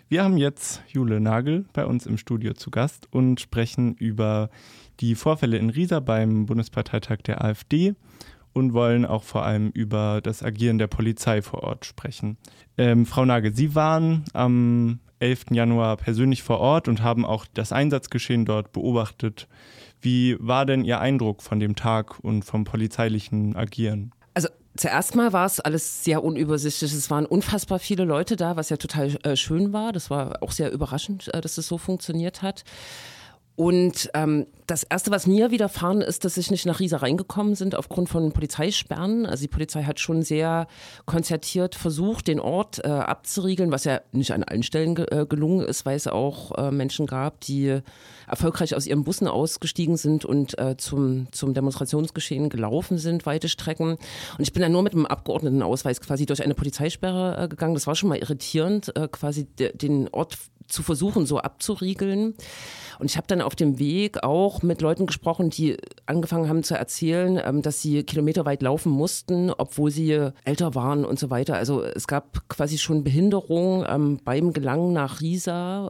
Wir haben jetzt Jule Nagel bei uns im Studio zu Gast und sprechen über die Vorfälle in Riesa beim Bundesparteitag der AfD und wollen auch vor allem über das Agieren der Polizei vor Ort sprechen. Frau Nagel, Sie waren am 11. Januar persönlich vor Ort und haben auch das Einsatzgeschehen dort beobachtet. Wie war denn Ihr Eindruck von dem Tag und vom polizeilichen Agieren? Also zuerst mal war es alles sehr unübersichtlich. Es waren unfassbar viele Leute da, was ja total schön war. Das war auch sehr überraschend, dass es so funktioniert hat. Und das Erste, was mir widerfahren ist, dass ich nicht nach Riesa reingekommen sind aufgrund von Polizeisperren. Also die Polizei hat schon sehr konzertiert versucht, den Ort abzuriegeln, was ja nicht an allen Stellen gelungen ist, weil es auch Menschen gab, die erfolgreich aus ihren Bussen ausgestiegen sind und zum Demonstrationsgeschehen gelaufen sind, weite Strecken. Und ich bin dann nur mit einem Abgeordnetenausweis quasi durch eine Polizeisperre gegangen. Das war schon mal irritierend, quasi den Ort zu versuchen, so abzuriegeln. Und ich habe dann auf dem Weg auch mit Leuten gesprochen, die angefangen haben zu erzählen, dass sie kilometerweit laufen mussten, obwohl sie älter waren und so weiter. Also es gab quasi schon Behinderung beim Gelangen nach Riesa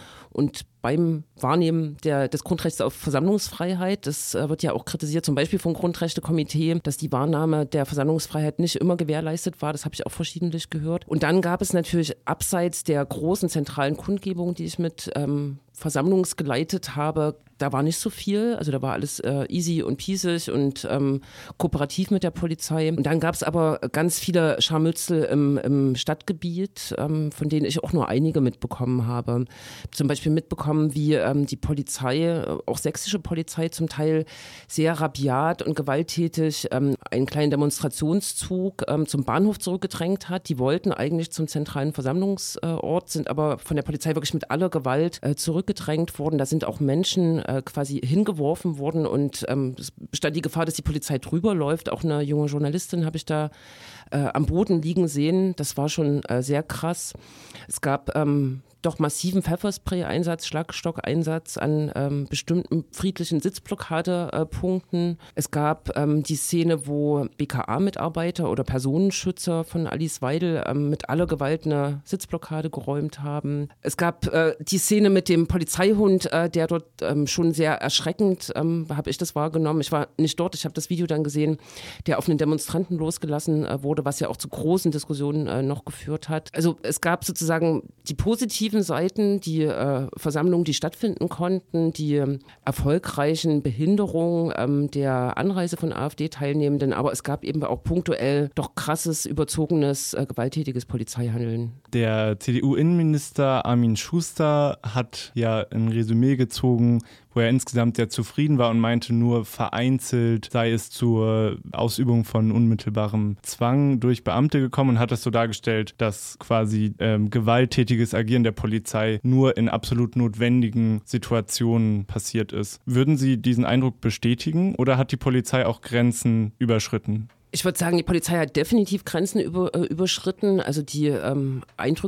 und beim Wahrnehmen des Grundrechts auf Versammlungsfreiheit. Das wird ja auch kritisiert, zum Beispiel vom Grundrechtekomitee, dass die Wahrnahme der Versammlungsfreiheit nicht immer gewährleistet war. Das habe ich auch verschiedentlich gehört. Und dann gab es natürlich abseits der großen zentralen Kundgebung, die ich mit versammlungsgeleitet habe, da war nicht so viel, also da war alles easy und peasig und kooperativ mit der Polizei. Und dann gab es aber ganz viele Scharmützel im Stadtgebiet, von denen ich auch nur einige mitbekommen habe. Zum Beispiel mitbekommen, wie die Polizei, auch sächsische Polizei zum Teil sehr rabiat und gewalttätig einen kleinen Demonstrationszug zum Bahnhof zurückgedrängt hat. Die wollten eigentlich zum zentralen Versammlungsort, sind aber von der Polizei wirklich mit aller Gewalt zurückgedrängt worden. Da sind auch Menschen quasi hingeworfen worden und es bestand die Gefahr, dass die Polizei drüber läuft. Auch eine junge Journalistin habe ich da am Boden liegen sehen. Das war schon sehr krass. Es gab doch massiven Pfefferspray-Einsatz, Schlagstockeinsatz an bestimmten friedlichen Sitzblockadepunkten. Es gab die Szene, wo BKA-Mitarbeiter oder Personenschützer von Alice Weidel mit aller Gewalt eine Sitzblockade geräumt haben. Es gab die Szene mit dem Polizeihund, der dort schon sehr erschreckend, habe ich das wahrgenommen. Ich war nicht dort, ich habe das Video dann gesehen, der auf einen Demonstranten losgelassen wurde, was ja auch zu großen Diskussionen noch geführt hat. Also es gab sozusagen die positiven Seiten, die Versammlungen, die stattfinden konnten, die erfolgreichen Behinderungen der Anreise von AfD-Teilnehmenden, aber es gab eben auch punktuell doch krasses, überzogenes, gewalttätiges Polizeihandeln. Der CDU-Innenminister Armin Schuster hat ja ein Resümee gezogen, wo er insgesamt sehr zufrieden war und meinte, nur vereinzelt sei es zur Ausübung von unmittelbarem Zwang durch Beamte gekommen und hat das so dargestellt, dass quasi gewalttätiges Agieren der Polizei nur in absolut notwendigen Situationen passiert ist. Würden Sie diesen Eindruck bestätigen oder hat die Polizei auch Grenzen überschritten? Ich würde sagen, die Polizei hat definitiv Grenzen überschritten. Also die Eindrücke,